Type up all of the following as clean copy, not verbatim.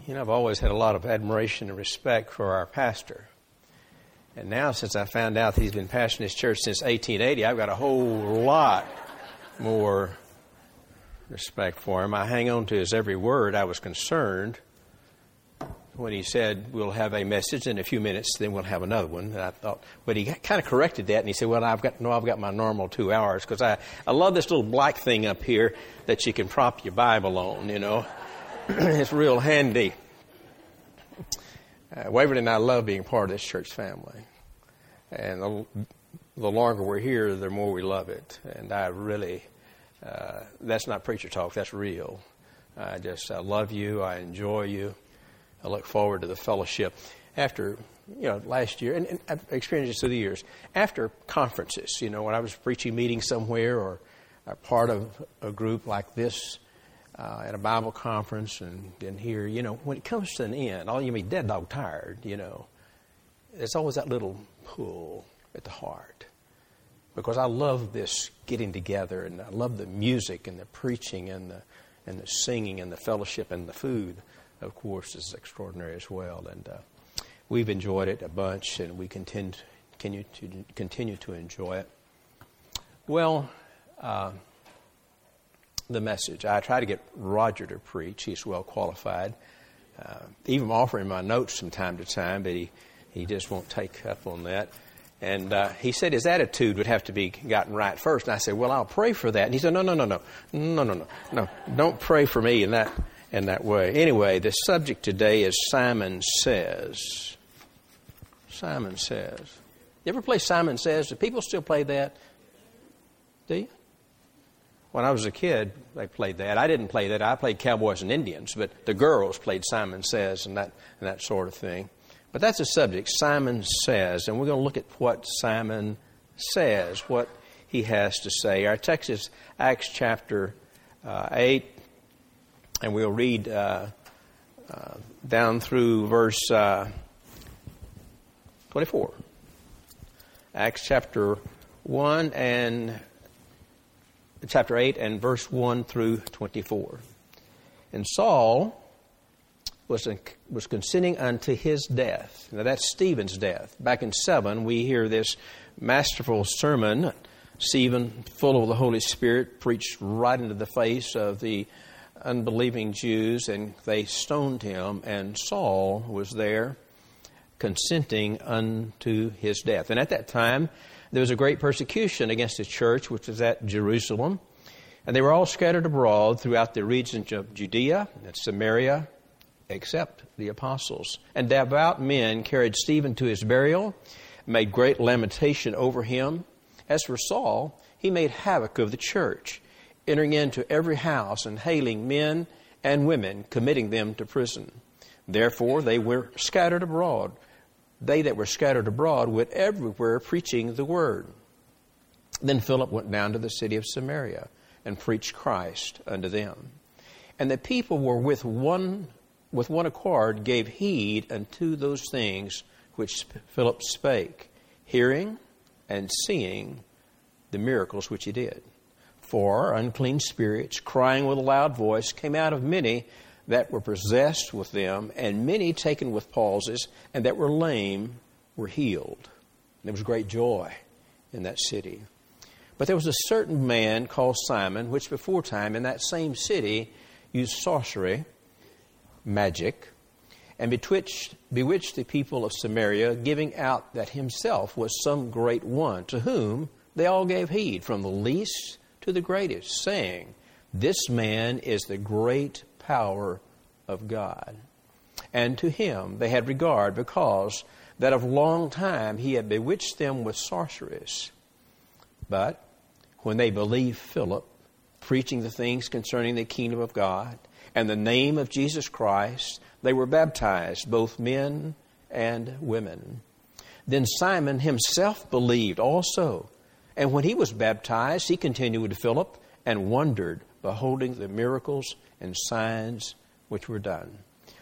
You know, I've always had a lot of admiration and respect for our pastor. And now, since I found out that he's been pastoring his church since 1880, I've got a whole lot more respect for him. I hang on to his every word. I was concerned when he said, we'll have a message in a few minutes, then we'll have another one. And I thought, but he kind of corrected that, and he said, well, I've got my normal 2 hours, because I love this little black thing up here that you can prop your Bible on, you know. It's real handy. Waverly and I love being part of this church family. And the longer we're here, the more we love it. And I really, that's not preacher talk, that's real. I love you, I enjoy you. I look forward to the fellowship. After, last year, and I've experienced this through the years, after conferences, when I was preaching meetings somewhere or a part of a group like this, at a Bible conference and here, when it comes to an end, you'll be dead dog tired, there's always that little pull at the heart. Because I love this getting together, and I love the music and the preaching and the singing and the fellowship, and the food, of course, is extraordinary as well. And we've enjoyed it a bunch, and we continue to enjoy it. Well, the message. I try to get Roger to preach. He's well qualified. Even offering my notes from time to time, but he just won't take up on that. And he said his attitude would have to be gotten right first. And I said, well, I'll pray for that. And he said, no, don't pray for me in that way. Anyway, the subject today is Simon Says. Simon Says. You ever play Simon Says? Do people still play that? Do you? When I was a kid, they played that. I didn't play that. I played Cowboys and Indians, but the girls played Simon Says and that sort of thing. But that's the subject, Simon Says, and we're going to look at what Simon says, what he has to say. Our text is Acts chapter 8, and we'll read down through verse 24. Acts chapter 1 and chapter 8 and verse 1 through 24. And Saul was consenting unto his death. Now that's Stephen's death. Back in 7, we hear this masterful sermon. Stephen, full of the Holy Spirit, preached right into the face of the unbelieving Jews, and they stoned him, and Saul was there consenting unto his death. And at that time, there was a great persecution against the church, which was at Jerusalem. And they were all scattered abroad throughout the regions of Judea and Samaria, except the apostles. And devout men carried Stephen to his burial, made great lamentation over him. As for Saul, he made havoc of the church, entering into every house and hailing men and women, committing them to prison. Therefore they were scattered abroad. They that were scattered abroad went everywhere preaching the word. Then Philip went down to the city of Samaria and preached Christ unto them. And the people were with one accord gave heed unto those things which Philip spake, hearing and seeing the miracles which he did. For unclean spirits, crying with a loud voice, came out of many that were possessed with them, and many taken with palsies, and that were lame were healed. And there was great joy in that city. But there was a certain man called Simon, which before time in that same city used sorcery, magic, and bewitched the people of Samaria, giving out that himself was some great one, to whom they all gave heed, from the least to the greatest, saying, this man is the great power of God. And to him they had regard, because that of long time he had bewitched them with sorceries. But when they believed Philip, preaching the things concerning the kingdom of God, and the name of Jesus Christ, they were baptized, both men and women. Then Simon himself believed also. And when he was baptized, he continued with Philip, and wondered, beholding the miracles and signs which were done.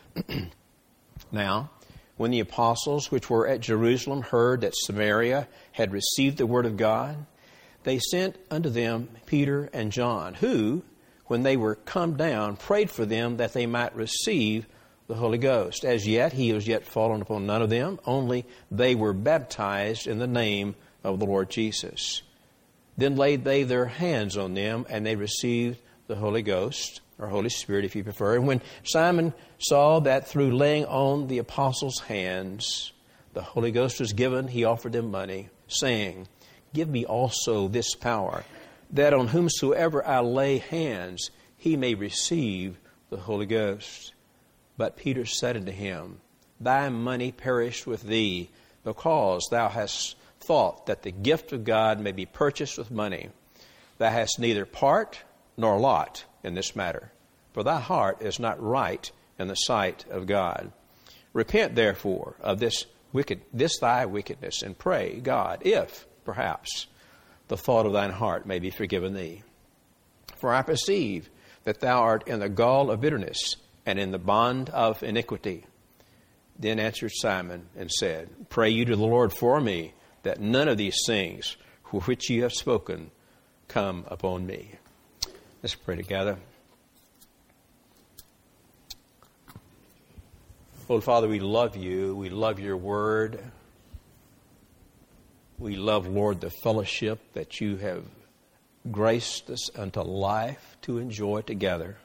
Now, when the apostles which were at Jerusalem heard that Samaria had received the word of God, they sent unto them Peter and John, who, when they were come down, prayed for them that they might receive the Holy Ghost. As yet, he was yet fallen upon none of them, only they were baptized in the name of the Lord Jesus. Then laid they their hands on them, and they received the Holy Ghost, or Holy Spirit if you prefer. And when Simon saw that through laying on the apostles' hands, the Holy Ghost was given, he offered them money, saying, Give me also this power, that on whomsoever I lay hands, he may receive the Holy Ghost. But Peter said unto him, Thy money perish with thee, because thou hast thought that the gift of God may be purchased with money. Thou hast neither part nor lot in this matter, for thy heart is not right in the sight of God. Repent therefore of this thy wickedness, and pray God, if perhaps the thought of thine heart may be forgiven thee. For I perceive that thou art in the gall of bitterness, and in the bond of iniquity. Then answered Simon and said, Pray you to the Lord for me, that none of these things for which you have spoken come upon me. Let's pray together. Lord Father, we love you. We love your word. We love, Lord, the fellowship that you have graced us unto life to enjoy together.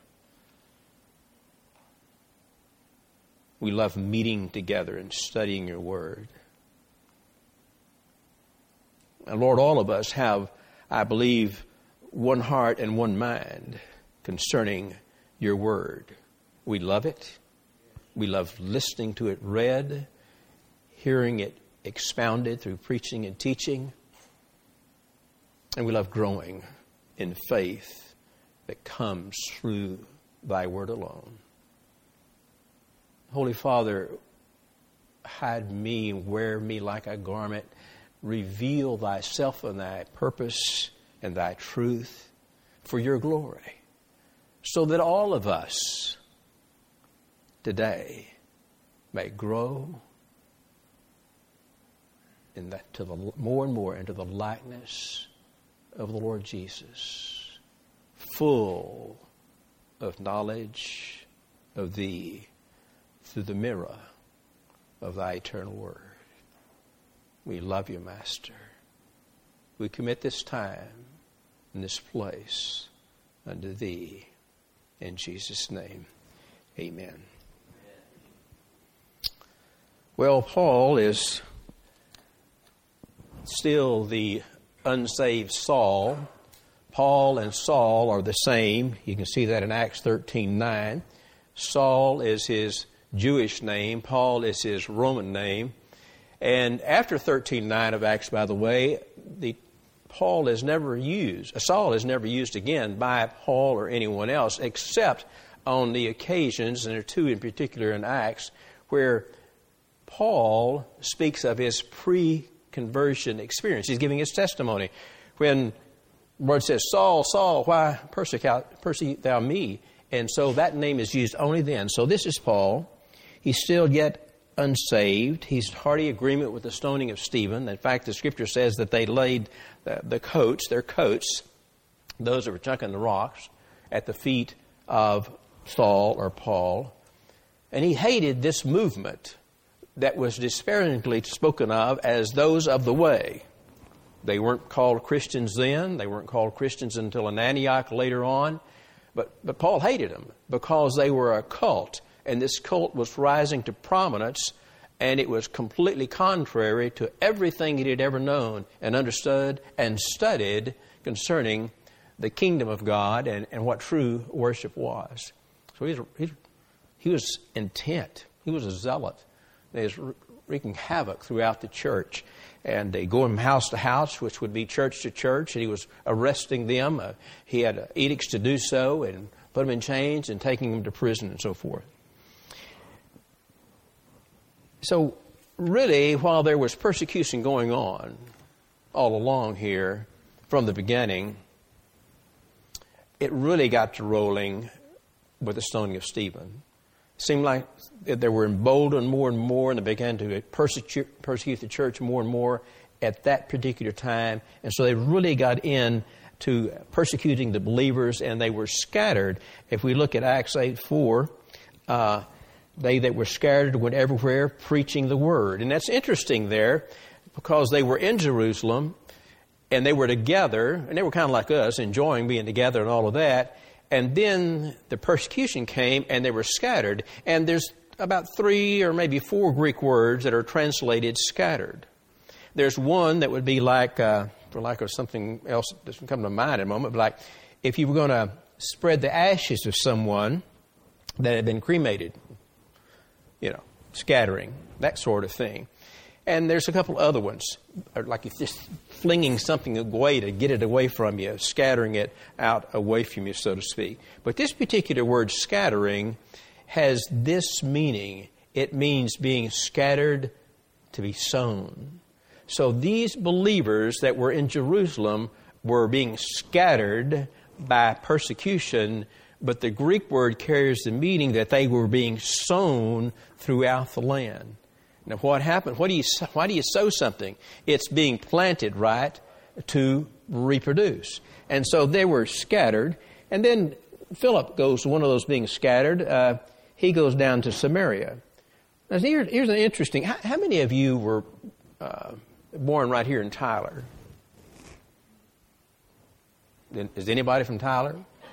We love meeting together and studying your word. And Lord, all of us have, I believe, one heart and one mind concerning your word. We love it. We love listening to it read, hearing it expounded through preaching and teaching. And we love growing in faith that comes through thy word alone. Holy Father, hide me, wear me like a garment. Reveal thyself and thy purpose and thy truth for your glory, so that all of us today may grow in that to the more and more into the likeness of the Lord Jesus, full of knowledge of thee through the mirror of thy eternal word. We love you, Master. We commit this time and this place unto thee. In Jesus' name, amen. Well, Paul is still the unsaved Saul. Paul and Saul are the same. You can see that in Acts 13:9. Saul is his Jewish name. Paul is his Roman name. And after 13:9 of Acts, by the way, Saul is never used again by Paul or anyone else, except on the occasions, and there are two in particular in Acts, where Paul speaks of his pre-conversion experience. He's giving his testimony. When the word says, Saul, Saul, why persecute thou me? And so that name is used only then. So this is Paul. He's still yet unsaved. He's in hearty agreement with the stoning of Stephen. In fact, the Scripture says that they laid their coats, those that were chucking the rocks, at the feet of Saul or Paul. And he hated this movement that was disparagingly spoken of as those of the way. They weren't called Christians then. They weren't called Christians until in Antioch later on. But Paul hated them because they were a cult. And this cult was rising to prominence, and it was completely contrary to everything he had ever known and understood and studied concerning the kingdom of God and what true worship was. So he was intent. He was a zealot. He was wreaking havoc throughout the church. And they go from house to house, which would be church to church, and he was arresting them. He had edicts to do so and put them in chains and taking them to prison and so forth. So really, while there was persecution going on all along here from the beginning, it really got to rolling with the stoning of Stephen. It seemed like they were emboldened more and more, and they began to persecute the church more and more at that particular time. And so they really got into persecuting the believers, and they were scattered. If we look at Acts 8:4, They that were scattered went everywhere preaching the word. And that's interesting there because they were in Jerusalem and they were together, and they were kind of like us, enjoying being together and all of that. And then the persecution came and they were scattered. And there's about 3 or maybe 4 Greek words that are translated scattered. There's one that would be like, for lack of something else that doesn't come to mind in a moment, but like if you were going to spread the ashes of someone that had been cremated, scattering, that sort of thing. And there's a couple other ones, like if just flinging something away to get it away from you, scattering it out away from you, so to speak. But this particular word, scattering, has this meaning. It means being scattered to be sown. So these believers that were in Jerusalem were being scattered by persecution, but the Greek word carries the meaning that they were being sown throughout the land. Now, what happened? Why do you sow something? It's being planted, right, to reproduce. And so they were scattered. And then Philip goes, one of those being scattered, he goes down to Samaria. Now, here's an interesting, how many of you were born right here in Tyler? Is anybody from Tyler?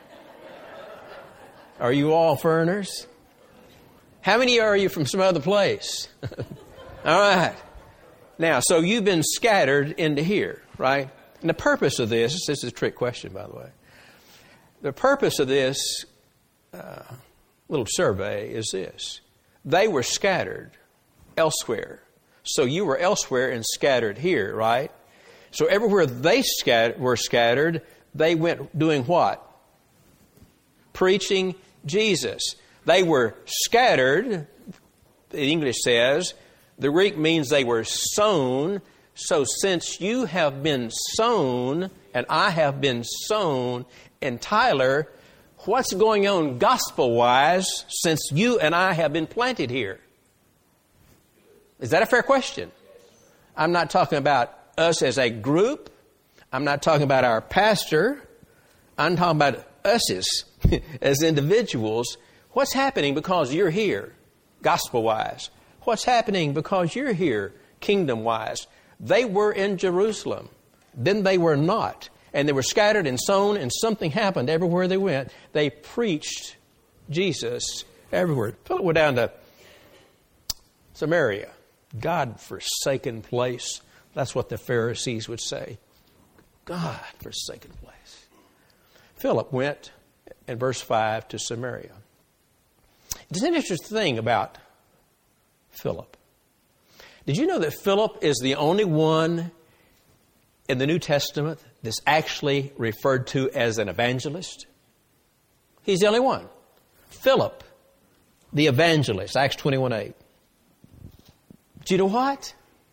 Are you all foreigners? How many are you from some other place? All right. Now, so you've been scattered into here, right? And the purpose of this is a trick question, by the way. The purpose of this little survey is this. They were scattered elsewhere. So you were elsewhere and scattered here, right? So everywhere they were scattered, they went doing what? Preaching Jesus. They were scattered, the English says. The Greek means they were sown. So since you have been sown and I have been sown in Tyler, what's going on gospel-wise since you and I have been planted here? Is that a fair question? I'm not talking about us as a group. I'm not talking about our pastor. I'm talking about us as individuals. What's happening because you're here, gospel-wise? What's happening because you're here, kingdom-wise? They were in Jerusalem. Then they were not. And they were scattered and sown, and something happened everywhere they went. They preached Jesus everywhere. Philip went down to Samaria, God-forsaken place. That's what the Pharisees would say. God-forsaken place. Philip went, in verse 5, to Samaria. It's an interesting thing about Philip. Did you know that Philip is the only one in the New Testament that's actually referred to as an evangelist? He's the only one. Philip, the evangelist, Acts 21:8. Do you know what?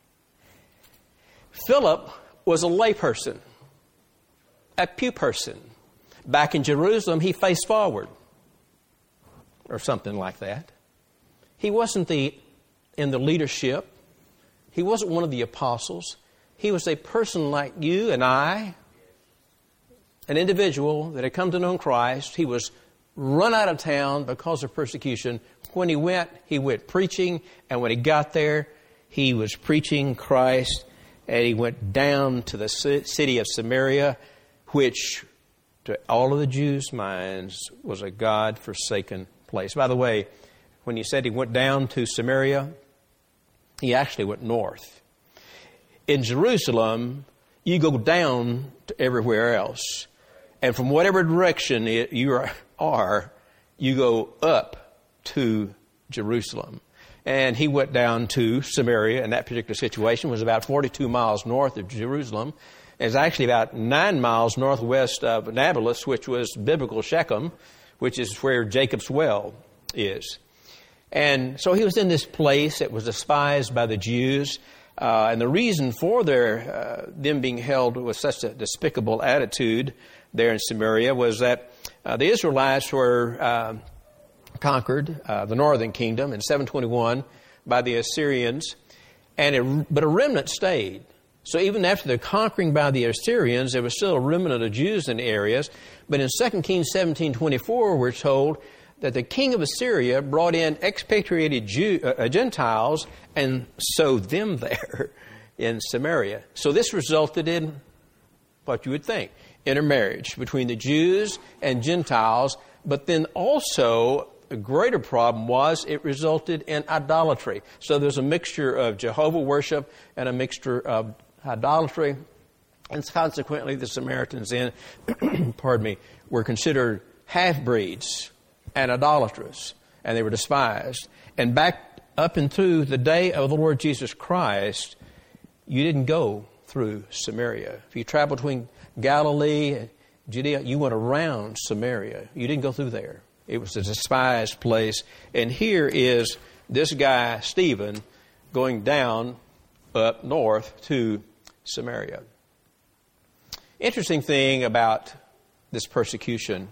Philip was a layperson, a pew person. Back in Jerusalem, he faced forward, or something like that. He wasn't in the leadership. He wasn't one of the apostles. He was a person like you and I, an individual that had come to know Christ. He was run out of town because of persecution. When he went preaching, and when he got there, he was preaching Christ, and he went down to the city of Samaria, which to all of the Jews' minds was a God-forsaken place. By the way, when he said he went down to Samaria, he actually went north. In Jerusalem, you go down to everywhere else. And from whatever direction you are, you go up to Jerusalem. And he went down to Samaria, and that particular situation was about 42 miles north of Jerusalem. It's actually about 9 miles northwest of Nablus, which was biblical Shechem, which is where Jacob's well is. And so he was in this place that was despised by the Jews. And the reason for them being held with such a despicable attitude there in Samaria was that the Israelites were conquered, the northern kingdom, in 721 by the Assyrians, but a remnant stayed. So even after the conquering by the Assyrians, there was still a remnant of Jews in the areas. But in 2 Kings 17:24, we're told that the king of Assyria brought in expatriated Gentiles and sowed them there in Samaria. So this resulted in what you would think, intermarriage between the Jews and Gentiles, but then also a greater problem was it resulted in idolatry. So there's a mixture of Jehovah worship and a mixture of idolatry, and consequently the Samaritans then, were considered half-breeds and idolatrous, and they were despised. And back up and through the day of the Lord Jesus Christ, you didn't go through Samaria. If you traveled between Galilee and Judea, you went around Samaria. You didn't go through there. It was a despised place. And here is this guy, Stephen, going down up north to Samaria. Interesting thing about this persecution.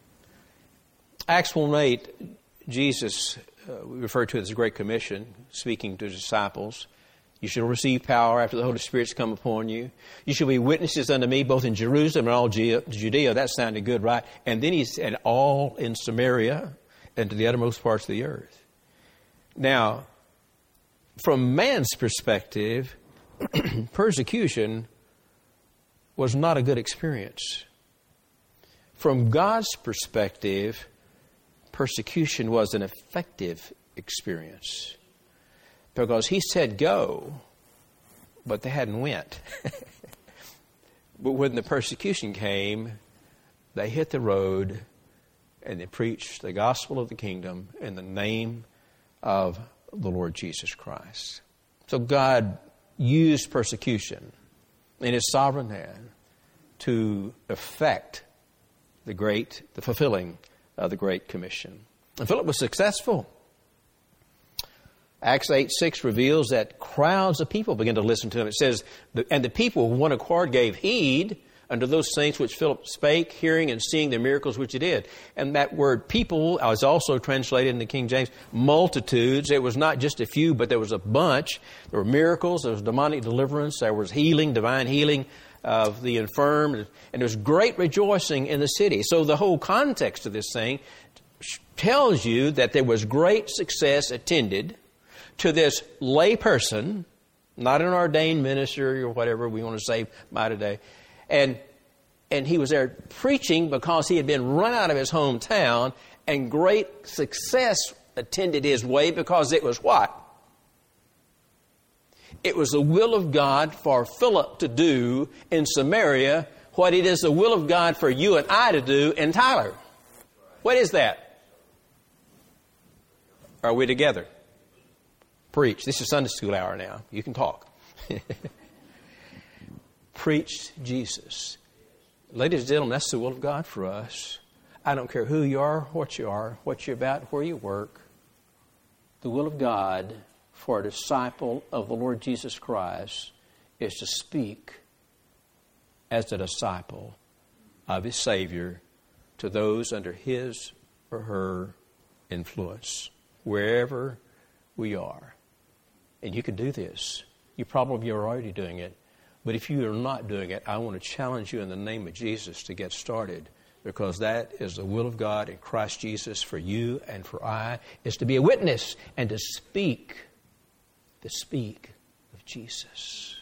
Acts 1:8, Jesus, we refer to it as the Great Commission, speaking to the disciples. You shall receive power after the Holy Spirit's come upon you. You shall be witnesses unto me both in Jerusalem and all Judea. That sounded good, right? And then he said all in Samaria and to the uttermost parts of the earth. Now, from man's perspective, persecution was not a good experience. From God's perspective, persecution was an effective experience. Because he said go, but they hadn't went. But when the persecution came, they hit the road and they preached the gospel of the kingdom in the name of the Lord Jesus Christ. So God used persecution in his sovereign hand to effect the fulfilling of the Great Commission. And Philip was successful. Acts 8:6 reveals that crowds of people began to listen to him. It says, and the people with one accord gave heed unto those things which Philip spake, hearing and seeing the miracles which he did. And that word people is also translated in the King James, multitudes. It was not just a few, but there was a bunch. There were miracles, there was demonic deliverance, there was healing, divine healing of the infirm, and there was great rejoicing in the city. So the whole context of this thing tells you that there was great success attended to this lay person, not an ordained minister or whatever we want to say by today. And he was there preaching because he had been run out of his hometown, and great success attended his way because it was what? It was the will of God for Philip to do in Samaria what it is the will of God for you and I to do in Tyler. What is that? Are we together? Preach. This is Sunday school hour now. You can talk. Preach Jesus. Ladies and gentlemen, that's the will of God for us. I don't care who you are, what you're about, where you work. The will of God for a disciple of the Lord Jesus Christ is to speak as a disciple of his Savior to those under his or her influence, wherever we are. And you can do this. You probably are already doing it. But if you are not doing it, I want to challenge you in the name of Jesus to get started, because that is the will of God in Christ Jesus for you and for I, is to be a witness and to speak of Jesus.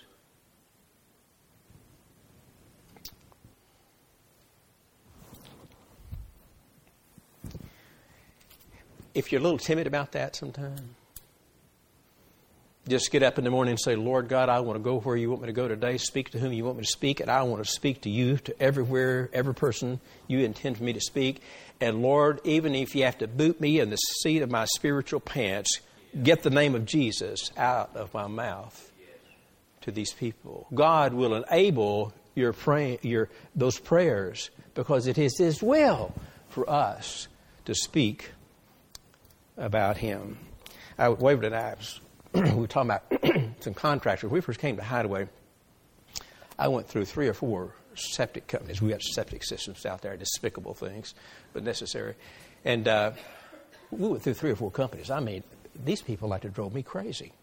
If you're a little timid about that sometime, just get up in the morning and say, Lord God, I want to go where you want me to go today, speak to whom you want me to speak, and I want to speak to you, to everywhere, every person you intend for me to speak. And Lord, even if you have to boot me in the seat of my spiritual pants, get the name of Jesus out of my mouth to these people. God will enable those prayers, because it is his will for us to speak about him. Waverly and I we were talking about some contractors. When we first came to Hideaway, I went through 3 or 4 septic companies. We got septic systems out there, despicable things, but necessary. And we went through 3 or 4 companies. I mean, these people like to drove me crazy.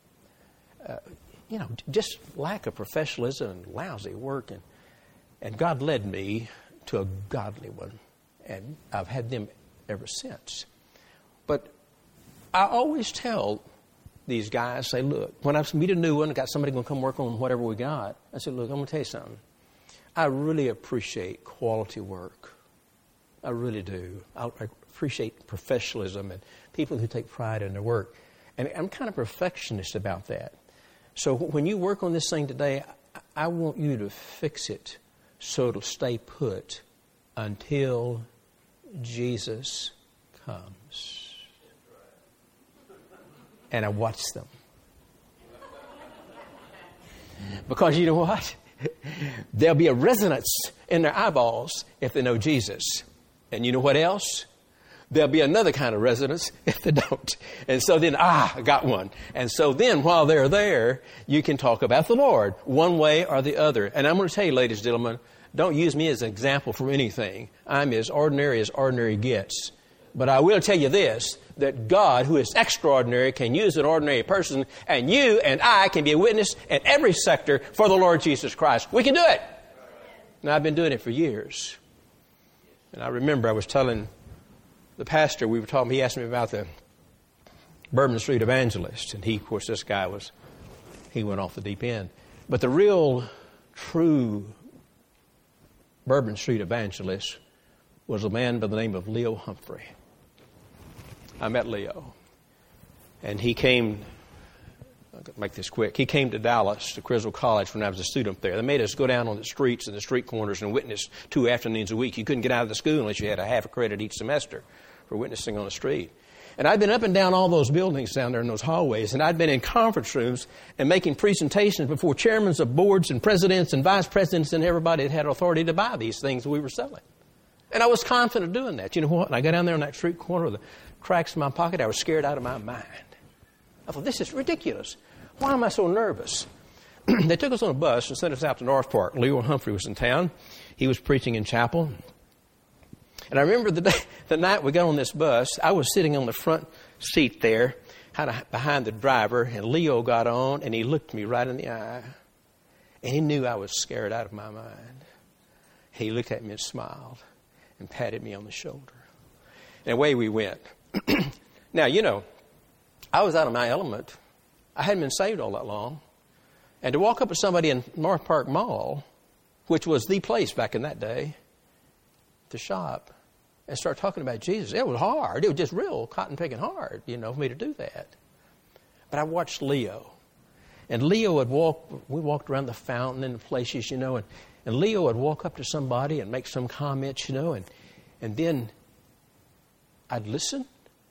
Just lack of professionalism and lousy work. And God led me to a godly one. And I've had them ever since. But I always tell these guys, say, look, when I meet a new one, got somebody going to come work on whatever we got, I say, look, I'm going to tell you something. I really appreciate quality work. I really do. I appreciate professionalism and people who take pride in their work. And I'm kind of perfectionist about that. So when you work on this thing today, I want you to fix it so it'll stay put until Jesus comes. And I watch them. Because you know what? There'll be a resonance in their eyeballs if they know Jesus. And you know what else? There'll be another kind of resonance if they don't. And so then, I got one. And so then while they're there, you can talk about the Lord one way or the other. And I'm going to tell you, ladies and gentlemen, don't use me as an example for anything. I'm as ordinary gets. But I will tell you this, that God, who is extraordinary, can use an ordinary person, and you and I can be a witness in every sector for the Lord Jesus Christ. We can do it. And I've been doing it for years. And I remember I was telling the pastor, we were talking, he asked me about the Bourbon Street Evangelist. And of course, this guy he went off the deep end. But the real, true Bourbon Street Evangelist was a man by the name of Leo Humphrey. I met Leo. And he came, I'll make this quick, he came to Dallas, to Criswell College when I was a student there. They made us go down on the streets and the street corners and witness 2 afternoons a week. You couldn't get out of the school unless you had a half a credit each semester for witnessing on the street. And I'd been up and down all those buildings down there in those hallways, and I'd been in conference rooms and making presentations before chairmen of boards and presidents and vice presidents and everybody that had authority to buy these things we were selling. And I was confident of doing that. You know what? And I got down there in that street corner with the cracks in my pocket. I was scared out of my mind. I thought, this is ridiculous. Why am I so nervous? They took us on a bus and sent us out to North Park. Leo Humphrey was in town. He was preaching in chapel. And I remember the night we got on this bus, I was sitting on the front seat there, kind of behind the driver, and Leo got on, and he looked me right in the eye. And he knew I was scared out of my mind. He looked at me and smiled and patted me on the shoulder. And away we went. Now, you know, I was out of my element. I hadn't been saved all that long. And to walk up to somebody in North Park Mall, which was the place back in that day, to shop and start talking about Jesus, it was hard. It was just real cotton-picking hard, you know, for me to do that. But I watched Leo. And Leo would we walked around the fountain and the places, you know, and Leo would walk up to somebody and make some comments, you know, and then I'd listen.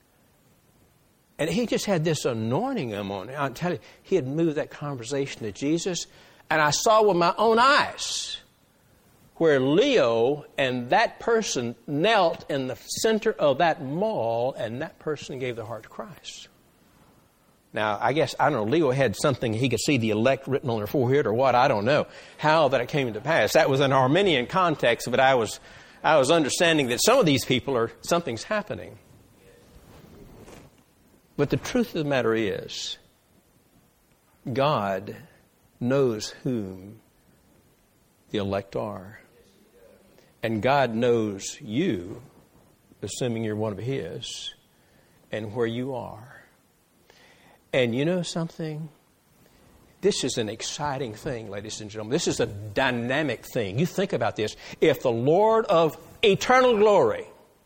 And he just had this anointing on him. I'll tell you, he had moved that conversation to Jesus. And I saw with my own eyes where Leo and that person knelt in the center of that mall, and that person gave their heart to Christ. Now, I guess, I don't know, Leo had something, he could see the elect written on their forehead or what, I don't know how that it came to pass. That was an Arminian context, but I was understanding that some of these people something's happening. But the truth of the matter is, God knows whom the elect are. And God knows you, assuming you're one of His, and where you are. And you know something? This is an exciting thing, ladies and gentlemen. This is a dynamic thing. You think about this. If the Lord of eternal glory,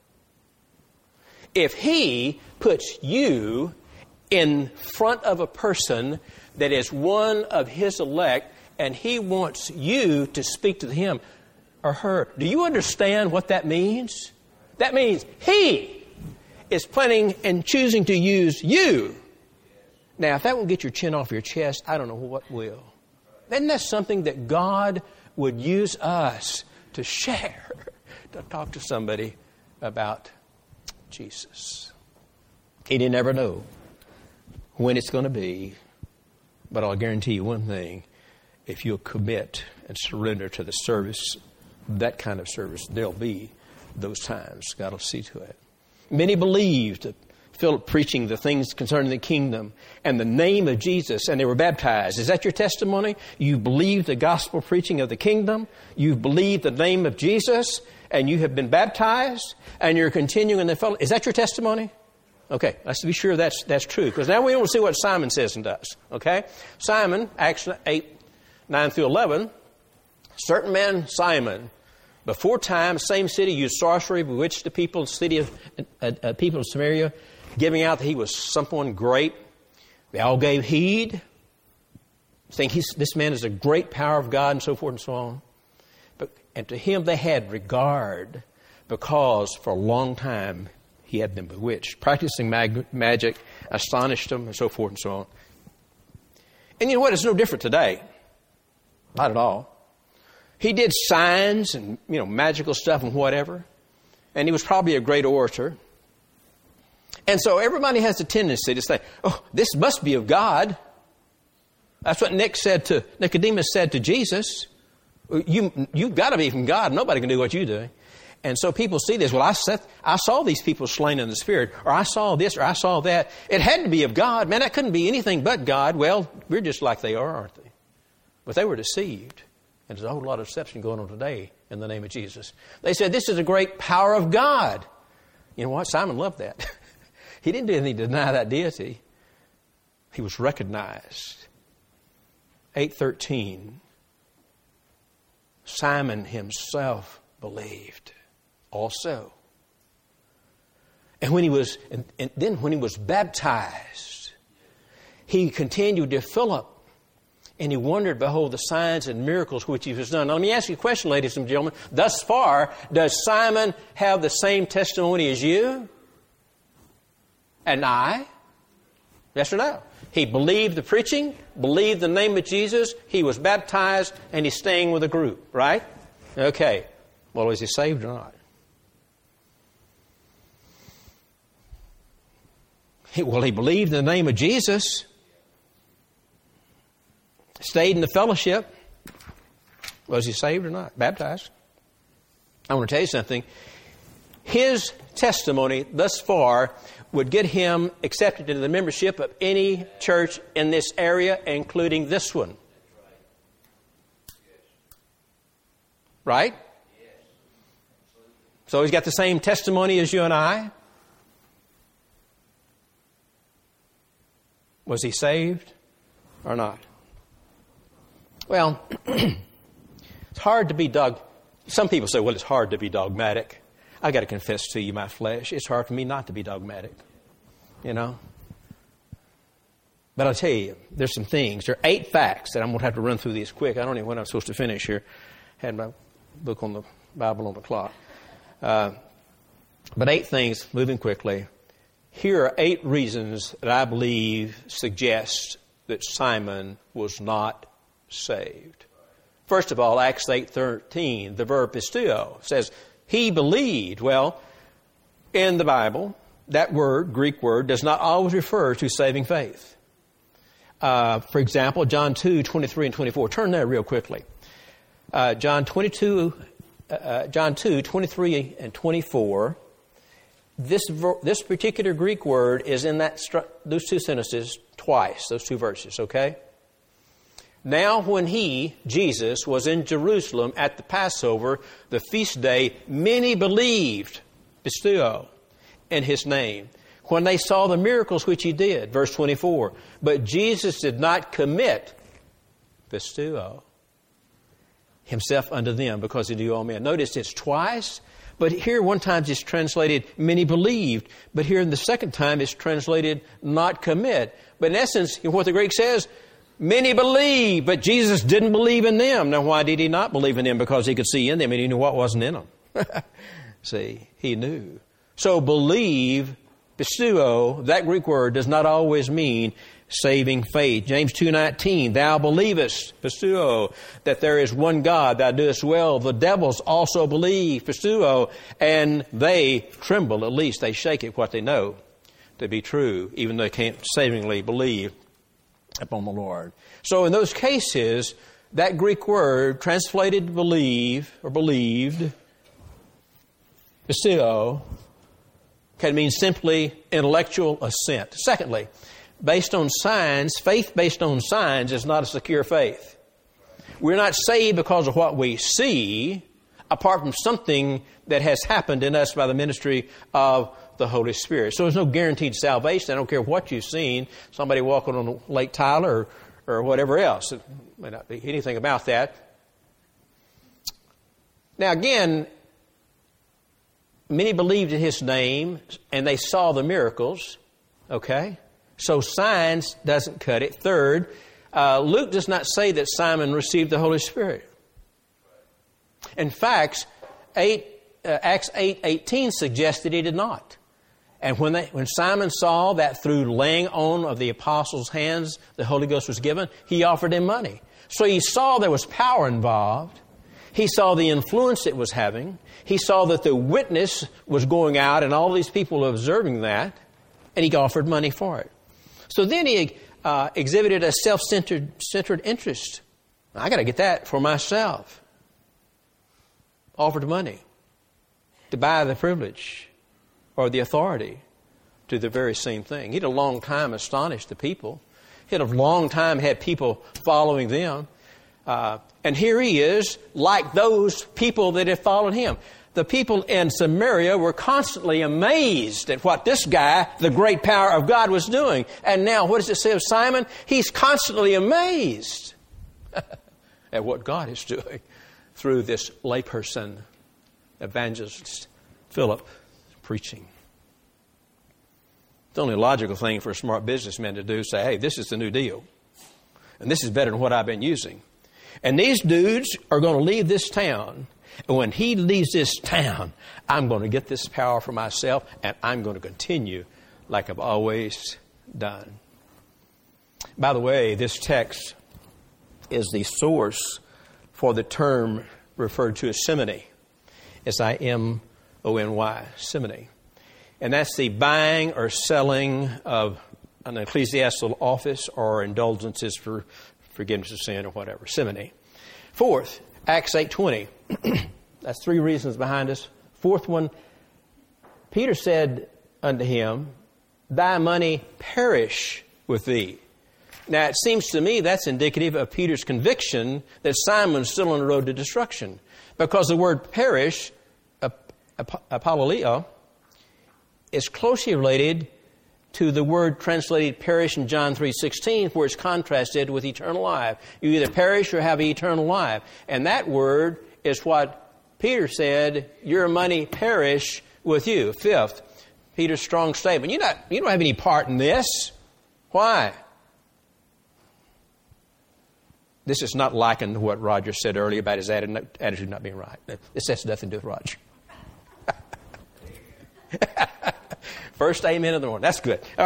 if He puts you in front of a person that is one of His elect, and He wants you to speak to him or her, do you understand what that means? That means He is planning and choosing to use you. Now, if that won't get your chin off your chest, I don't know what will. Isn't that something that God would use us to share, to talk to somebody about Jesus? And you never know when it's going to be, but I'll guarantee you one thing. If you'll commit and surrender to the service, that kind of service, there'll be those times. God will see to it. Many believed Philip preaching the things concerning the kingdom and the name of Jesus, and they were baptized. Is that your testimony? You believe the gospel preaching of the kingdom, you believe the name of Jesus, and you have been baptized, and you're continuing in the fellowship. Is that your testimony? Okay, let's be sure that's true. Because now we want to see what Simon says and does. Okay? Simon, Acts 8, 9 through 11. Certain man, Simon, before time, same city, used sorcery, bewitched the people, city of people of Samaria, giving out that he was someone great. They all gave heed, saying this man is a great power of God, and so forth and so on. And to him they had regard, because for a long time he had been bewitched. Practicing magic astonished them, and so forth and so on. And you know what? It's no different today. Not at all. He did signs and, magical stuff and whatever. And he was probably a great orator. And so everybody has a tendency to say, oh, this must be of God. That's what Nicodemus said to Jesus. You've got to be from God. Nobody can do what you do. And so people see this. Well, I saw these people slain in the Spirit, or I saw this, or I saw that. It had to be of God. Man, that couldn't be anything but God. Well, we're just like they are, aren't they? But they were deceived. And there's a whole lot of deception going on today in the name of Jesus. They said, this is a great power of God. You know what? Simon loved that. He didn't do anything to deny that deity. He was recognized. 8:13. Simon himself believed also. And then when he was baptized, he continued to Philip. And he wondered, behold, the signs and miracles which he has done. Now, let me ask you a question, ladies and gentlemen. Thus far, does Simon have the same testimony as you and I? Yes or no? He believed the preaching, believed the name of Jesus, he was baptized, and he's staying with a group, right? Okay. Well, is he saved or not? He believed in the name of Jesus. Stayed in the fellowship. Was he saved or not? Baptized. I want to tell you something. His testimony thus far would get him accepted into the membership of any church in this area, including this one. Right? So he's got the same testimony as you and I. Was he saved or not? Well, it's hard to be some people say, well, it's hard to be dogmatic. I got to confess to you, my flesh, it's hard for me not to be dogmatic. But I'll tell you, there's some things. There are 8 facts that I'm going to have to run through these quick. I don't even know when I'm supposed to finish here. I had my book on the Bible on the clock. But 8 things, moving quickly. Here are 8 reasons that I believe suggest that Simon was not saved. First of all, Acts 8:13, the verb pisteuo, says he believed. Well, in the Bible, that word, Greek word, does not always refer to saving faith. For example, John 2:23 and 24. Turn there real quickly. John 2:23 and 24. This particular Greek word is in those 2 sentences twice, those 2 verses, okay? Now when he, Jesus, was in Jerusalem at the Passover, the feast day, many believed, pisteuo, in his name, when they saw the miracles which he did. Verse 24. But Jesus did not commit, pisteuo, himself unto them, because he knew all men. Notice it's twice, but here one time it's translated, many believed. But here in the second time it's translated, not commit. But in essence, what the Greek says, many believe, but Jesus didn't believe in them. Now, why did he not believe in them? Because he could see in them and he knew what wasn't in them. See, he knew. So believe, pisteuo, that Greek word does not always mean saving faith. James 2:19, thou believest, pisteuo, that there is one God, thou doest well. The devils also believe, pisteuo, and they tremble. At least they shake at what they know to be true, even though they can't savingly believe upon the Lord. So in those cases, that Greek word translated believe or believed, pisteuo, can mean simply intellectual assent. Secondly, based on signs, faith based on signs is not a secure faith. We're not saved because of what we see, apart from something that has happened in us by the ministry of the Holy Spirit. So there's no guaranteed salvation. I don't care what you've seen, somebody walking on Lake Tyler or whatever else. It may not be anything about that. Now again, many believed in His name and they saw the miracles. Okay? So signs doesn't cut it. Third, Luke does not say that Simon received the Holy Spirit. In fact, Acts 8:18 suggested he did not. And when Simon saw that through laying on of the apostles' hands the Holy Ghost was given, he offered him money. So he saw there was power involved. He saw the influence it was having. He saw that the witness was going out and all these people were observing that. And he offered money for it. So then he exhibited a self-centered interest. I got to get that for myself. Offered money to buy the privilege or the authority to the very same thing. He'd a long time astonished the people. He'd a long time had people following them. And here he is, like those people that had followed him. The people in Samaria were constantly amazed at what this guy, the great power of God, was doing. And now, what does it say of Simon? He's constantly amazed at what God is doing through this layperson, evangelist Philip, preaching. The only logical thing for a smart businessman to do is say, hey, this is the new deal. And this is better than what I've been using. And these dudes are going to leave this town. And when he leaves this town, I'm going to get this power for myself, and I'm going to continue like I've always done. By the way, this text is the source for the term referred to as simony. S-I-M-O-N-Y, simony. And that's the buying or selling of an ecclesiastical office or indulgences for forgiveness of sin or whatever. Simony. Fourth, Acts 8:20. That's three reasons behind this. Fourth one, Peter said unto him, thy money perish with thee. Now, it seems to me that's indicative of Peter's conviction that Simon's still on the road to destruction. Because the word perish, apololeo, is closely related to the word translated perish in John 3:16, where it's contrasted with eternal life. You either perish or have eternal life. And that word is what Peter said, your money perish with you. Fifth, Peter's strong statement. You don't have any part in this. Why? This is not likened to what Roger said earlier about his attitude not being right. This has nothing to do with Roger. First amen of the morning. That's good. All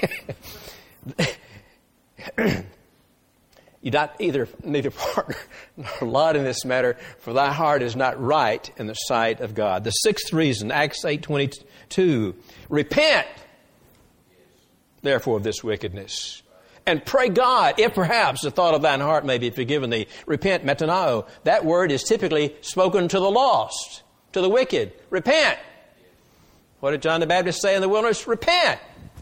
right. You not neither part nor lot in this matter, for thy heart is not right in the sight of God. The sixth reason, Acts 8:22, repent, therefore, of this wickedness, and pray God, if perhaps the thought of thine heart may be forgiven thee. Repent, metanao. That word is typically spoken to the lost, to the wicked. Repent. What did John the Baptist say in the wilderness? Repent.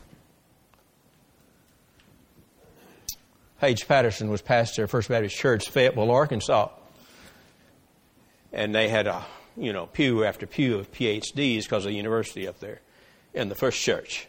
Paige Patterson was pastor of First Baptist Church, Fayetteville, Arkansas. And they had pew after pew of PhDs because of the university up there in the first church.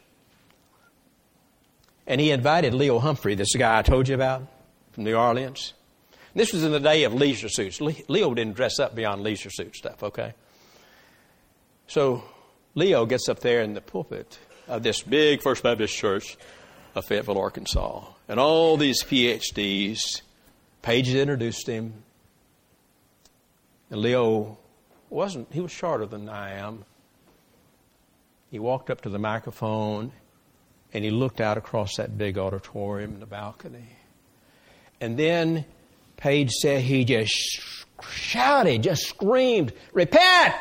And he invited Leo Humphrey, this guy I told you about from New Orleans. This was in the day of leisure suits. Leo didn't dress up beyond leisure suit stuff, okay? So Leo gets up there in the pulpit of this big First Baptist Church of Fayetteville, Arkansas. And all these PhDs, Paige introduced him. And Leo he was shorter than I am. He walked up to the microphone and he looked out across that big auditorium in the balcony. And then Paige said he just shouted, just screamed, repent!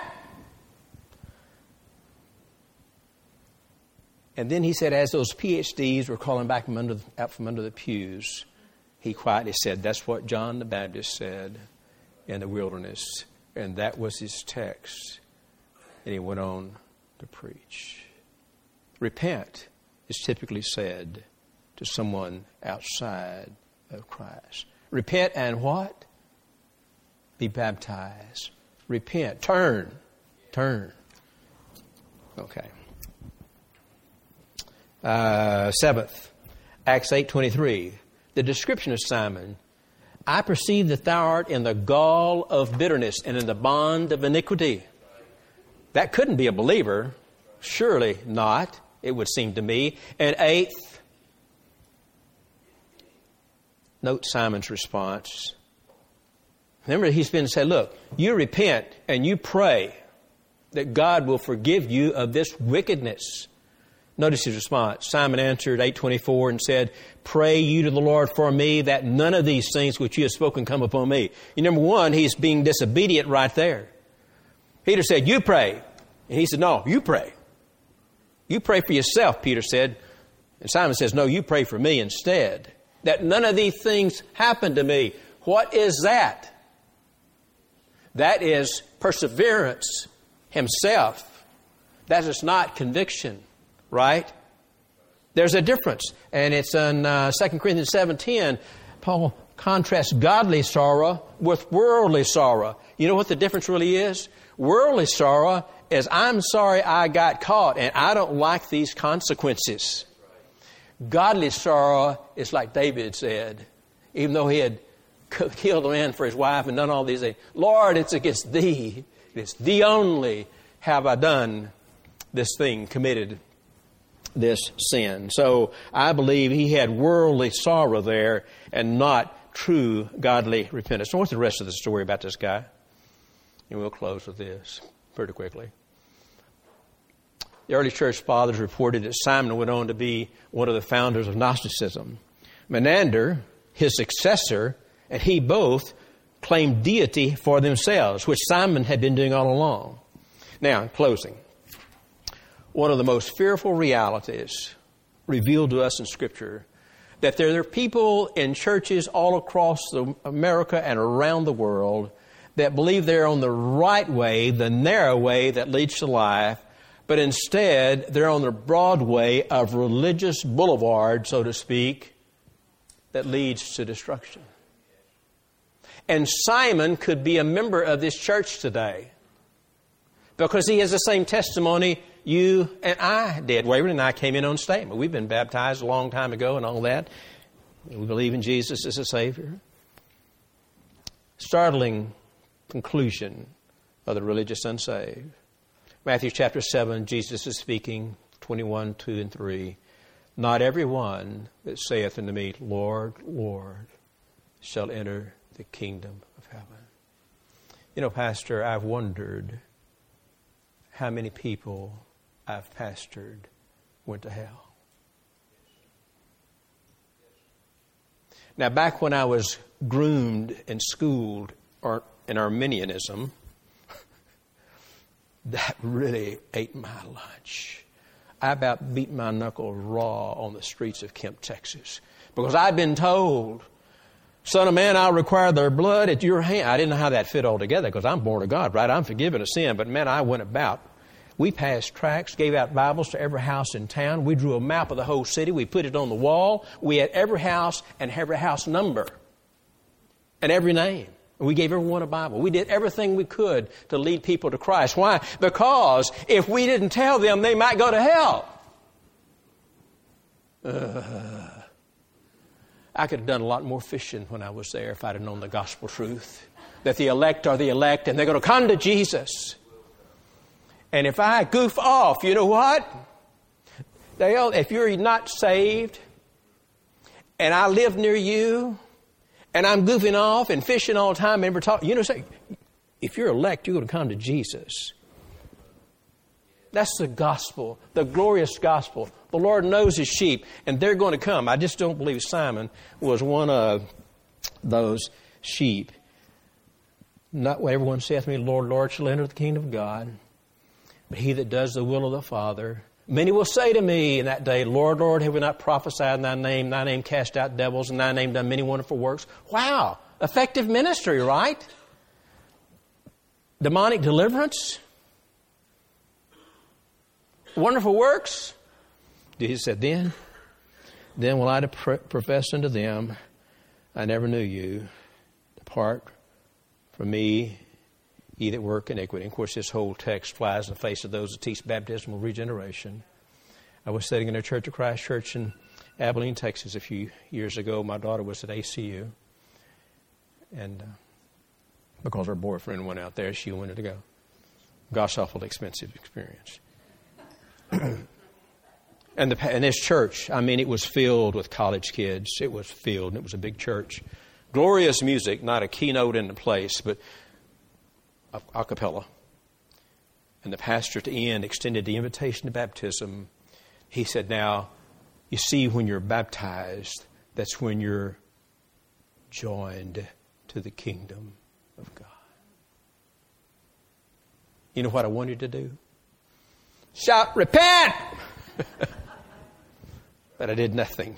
And then he said, as those PhDs were calling back out from under the pews, he quietly said, that's what John the Baptist said in the wilderness. And that was his text. And he went on to preach. Repent is typically said to someone outside of Christ. Repent and what? Be baptized. Repent. Turn. Okay. Seventh, Acts 8:23. The description of Simon. I perceive that thou art in the gall of bitterness and in the bond of iniquity. That couldn't be a believer. Surely not, it would seem to me. And eighth, note Simon's response. Remember, he's been said, look, you repent and you pray that God will forgive you of this wickedness. Notice his response. Simon answered, 8:24, and said, pray you to the Lord for me, that none of these things which you have spoken come upon me. Number one, he's being disobedient right there. Peter said, you pray. And he said, no, you pray. You pray for yourself, Peter said. And Simon says, no, you pray for me instead. That none of these things happen to me. What is that? That is perseverance himself. That is not conviction. Right? There's a difference. And it's in 2 Corinthians 7:10. Paul contrasts godly sorrow with worldly sorrow. You know what the difference really is? Worldly sorrow is I'm sorry I got caught and I don't like these consequences. Godly sorrow is like David said, even though he had killed a man for his wife and done all these things. Lord, it's against thee. It's thee only have I done this thing, committed this sin. So I believe he had worldly sorrow there and not true godly repentance. So what's the rest of the story about this guy? And we'll close with this pretty quickly. The early church fathers reported that Simon went on to be one of the founders of Gnosticism. Menander, his successor, and he both claimed deity for themselves, which Simon had been doing all along. Now, in closing, one of the most fearful realities revealed to us in Scripture, that there are people in churches all across America and around the world that believe they're on the right way, the narrow way that leads to life, but instead they're on the broad way of religious boulevard, so to speak, that leads to destruction. And Simon could be a member of this church today because he has the same testimony you and I did. Wayward and I came in on statement. We've been baptized a long time ago and all that. We believe in Jesus as a Savior. Startling conclusion of the religious unsaved. Matthew chapter 7, Jesus is speaking, 21, 2 and 3. Not every one that saith unto me, Lord, Lord, shall enter the kingdom of heaven. You know, Pastor, I've wondered how many people I've pastored went to hell. Now, back when I was groomed and schooled in Arminianism, that really ate my lunch. I about beat my knuckle raw on the streets of Kemp, Texas, because I'd been told, Son of man, I'll require their blood at your hand. I didn't know how that fit all together because I'm born of God, right? I'm forgiven of sin. But man, I went about. We passed tracts, gave out Bibles to every house in town. We drew a map of the whole city. We put it on the wall. We had every house and every house number and every name. We gave everyone a Bible. We did everything we could to lead people to Christ. Why? Because if we didn't tell them, they might go to hell. I could have done a lot more fishing when I was there if I'd have known the gospel truth. That the elect are the elect and they're going to come to Jesus. And if I goof off, you know what? If you're not saved and I live near you and I'm goofing off and fishing all the time and never talk, if you're elect, you're going to come to Jesus. That's the gospel, the glorious gospel. The Lord knows His sheep, and they're going to come. I just don't believe Simon was one of those sheep. Not what everyone saith to me, Lord, Lord, shall enter the kingdom of God, but he that does the will of the Father. Many will say to me in that day, Lord, Lord, have we not prophesied in thy name cast out devils, in thy name done many wonderful works? Wow, effective ministry, right? Demonic deliverance? Wonderful works? Jesus said, then will I profess unto them, I never knew you. Depart from me, ye that work iniquity. And of course, this whole text flies in the face of those that teach baptismal regeneration. I was sitting in a Church of Christ church in Abilene, Texas a few years ago. My daughter was at ACU. And because her boyfriend went out there, she wanted to go. Gosh, awful expensive experience. And this church, I mean, it was filled with college kids. It was filled, and it was a big church. Glorious music, not a keynote in the place, but a cappella. And the pastor at the end extended the invitation to baptism. He said, now, you see, when you're baptized, that's when you're joined to the kingdom of God. You know what I wanted to do? Shout, repent! But I did nothing.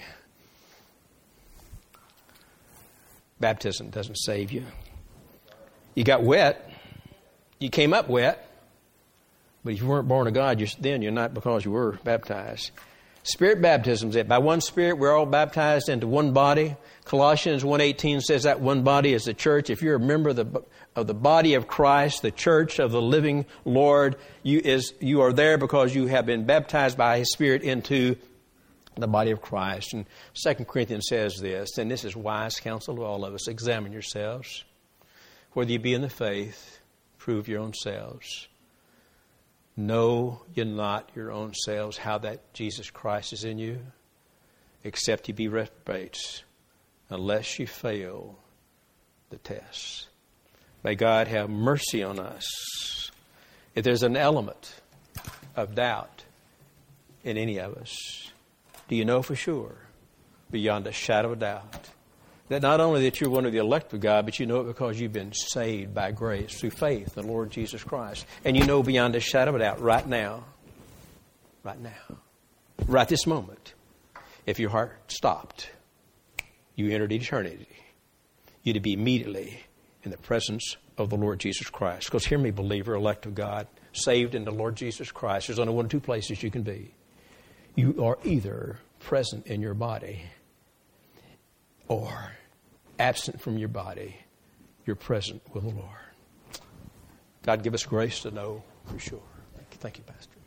Baptism doesn't save you. You got wet. You came up wet. But if you weren't born of God, then you're not, because you were baptized. Spirit baptism is it. By one Spirit, we're all baptized into one body. Colossians 1:18 says that one body is the church. If you're a member of the body of Christ, the church of the living Lord, you are there because you have been baptized by His Spirit into the body of Christ. And 2 Corinthians says this, and this is wise counsel to all of us: examine yourselves, whether you be in the faith, prove your own selves. Know ye not your own selves how that Jesus Christ is in you, except ye be reprobates, unless you fail the test. May God have mercy on us. If there's an element of doubt in any of us, do you know for sure, beyond a shadow of doubt, that not only that you're one of the elect of God, but you know it because you've been saved by grace through faith in the Lord Jesus Christ. And you know beyond a shadow of doubt right now, right this moment, if your heart stopped, you entered eternity, you'd be immediately in the presence of the Lord Jesus Christ. Because hear me, believer, elect of God, saved in the Lord Jesus Christ, there's only one of two places you can be. You are either present in your body or absent from your body, you're present with the Lord. God, give us grace to know for sure. Thank you, Pastor.